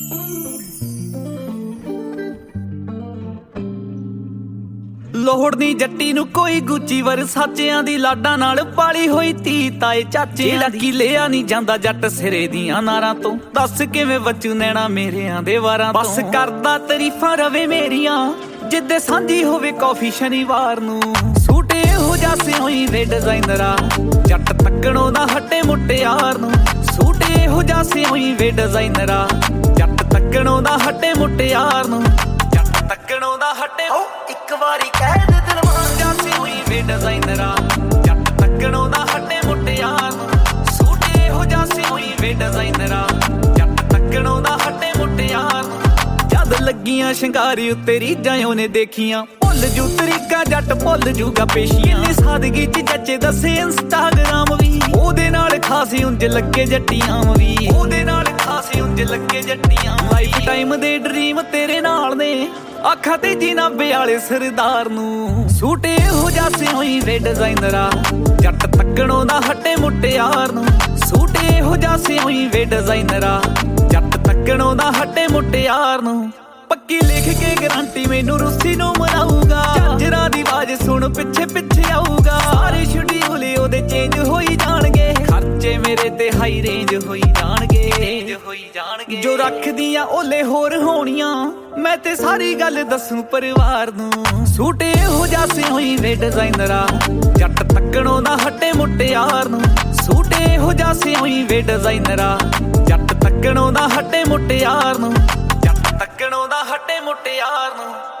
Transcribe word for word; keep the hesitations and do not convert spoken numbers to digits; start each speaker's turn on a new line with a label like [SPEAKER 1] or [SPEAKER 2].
[SPEAKER 1] ਲੋਹੜ ਨੀ ਜੱਟੀ ਨੂੰ ਕੋਈ ਗੁੱਚੀ ਵਰਸਾਚਿਆਂ ਦੀ ਲਾਡਾਂ ਨਾਲ ਪਾਲੀ ਹੋਈ ਧੀ ਤਾਏ ਚਾਚੇ ਲੱਗੀ ਲਿਆ ਨਹੀਂ ਜਾਂਦਾ ਜੱਟ ਸਿਰੇ ਦੀਆਂ ਨਾਰਾਂ ਤੋਂ। ਦੱਸ ਕਿਵੇਂ ਬਚੂ ਨੈਣਾ ਮੇਰਿਆਂ ਦੇ ਵਾਰਾਂ ਤੋਂ। ਬਸ ਕਰਦਾ ਤਾਰੀਫਾਂ ਰਵੇ ਮੇਰੀਆਂ ਜਿੱਦੇ ਸਾਂਝੀ ਹੋਵੇ ਕੌਫੀ ਸ਼ਨੀਵਾਰ ਨੂੰ। ਸੂਟ ਇਹੋ ਜਿਹਾ ਸਿਉਈ ਵੇ ਡਿਜ਼ਾਈਨਰਾ ਜੱਟ ਤੱਕਣੋਂ ਦਾ ਹਟੇ ਮੁਟਿਆਰ ਨੂੰ। ਸੂਟ ਇਹੋ ਜਿਹਾ ਸਿਉਈ ਵੇ ਡਿਜ਼ਾਈਨਰਾ ਜੱਟ ਤੱਕਣੋਂ ਦਾ ਹਟੇ ਮੁਟਿਆਰ ਨੂੰ। ਜੱਟ ਤੱਕਣੋਂ ਦਾ ਹਟੇ ਹੋ ਇੱਕ ਵਾਰੀ ਕਹਿ ਦੇ ਦਿਲਵਾਰ ਜਾ ਸਿਉਈ ਵੇ ਡਿਜ਼ਾਈਨਰਾ ਜੱਟ ਤੱਕਣੋਂ ਦਾ ਹਟੇ ਮੁਟਿਆਰ ਨੂੰ। ਸੂਟ ਇਹੋ ਜਿਹਾ ਸਿਉਈ ਵੇ ਡਿਜ਼ਾਈਨਰਾ ਜੱਟ ਤੱਕਣੋਂ ਦਾ ਹਟੇ ਮੁਟਿਆਰ ਨੂੰ। ਜਦ ਲੱਗੀਆਂ ਸ਼ਿੰਗਾਰੀ ਉੱਤੇ ਰੀਝਾਂ ਉਹਨੇ ਦੇਖੀਆਂ ਭੁੱਲ ਜੂ ਤਰੀਕਾ ਜੱਟ ਭੁੱਲ ਜੂਗਾ ਪੇਸ਼ੀਆਂ। ਨੀ ਸਾਦਗੀ ਚ ਜੱਚੇ ਦੱਸੇ ਇੰਸਟਾਗ੍ਰਾਮ ਵੀ ਉਹਦੇ ਨਾਲ ਖਾਸੀ ਉਂਝ ਲੱਗੇ ਜੱਟੀਆਂ ਵੀ। ਉਹਦੇ ਨਾਲ ਖਾਸੀ ਉਂਝ ਲੱਗੇ ਜੱਟੀਆਂ। ਲਾਈਫ ਟਾਈਮ ਦੇ ਡ੍ਰੀਮ ਤੇਰੇ ਨਾਲ ਨੇ ਅੱਖਾਂ ਤੇ ਜੀਨਾਬੇ ਵਾਲੇ ਸਰਦਾਰ ਨੂੰ। ਸੂਟ ਇਹੋ ਜਿਹਾ ਸਿਉਈ ਵੇ ਡਿਜ਼ਾਈਨਰਾ ਜੱਟ ਤੱਕਣੋਂ ਦਾ ਹਟੇ ਮੁਟਿਆਰ ਨੂੰ। ਸੂਟ ਇਹੋ ਜਿਹਾ ਸਿਉਈ ਵੇ ਡਿਜ਼ਾਈਨਰਾ ਜੱਟ ਤੱਕਣੋਂ ਦਾ ਹਟੇ ਮੁਟਿਆਰ ਨੂੰ। ਪੱਕੀ ਲਿਖ ਕੇ ਗਰੰਟੀ ਮੈਨੂੰ ਰੂਸੀ ਨੂੰ ਮਨਾਊਗਾ। ਝਾਂਜਰਾਂ ਦੀ ਆਵਾਜ਼ ਸੁਣ ਪਿੱਛੇ ਪਿੱਛੇ ਆਊਗਾ। ਸਾਰੇ ਸ਼ਡਿਊਲ ਉਹਦੇ ਚੇਂਜ ਹੋਈ ਜਾਣਗੇ ਖਰਚੇ ਮੇਰੇ ਤੇ ਹਾਈ ਰੇਂਜ ਹੋਈ ਜਾਣਗੇ ਹੋਈ ਜਾਣਗੇ। ਜੋ ਰੱਖਦੀਆਂ ਓਲੇ ਹੋਰ ਹੋਣੀਆਂ ਮੈਂ ਤੇ ਸਾਰੀ ਗੱਲ ਦੱਸੂ ਪਰਿਵਾਰ ਨੂੰ। ਸੂਟ ਇਹੋ ਜਿਹਾ ਸਿਉਈ ਵੇ ਡਿਜ਼ਾਈਨਰਾ ਜੱਟ ਤੱਕਣੋਂ ਦਾ ਹਟੇ ਮੁਟਿਆਰ ਨੂੰ। ਸੂਟ ਇਹੋ ਜਿਹਾ ਸਿਉਈ ਵੇ ਡਿਜ਼ਾਈਨਰਾ ਜੱਟ ਤੱਕਣੋਂ ਦਾ ਹਟੇ ਮੁਟਿਆਰ ਨੂੰ। ਜੱਟ ਤੱਕਣੋਂ ਦਾ ਹਟੇ ਮੁਟਿਆਰ ਨੂੰ।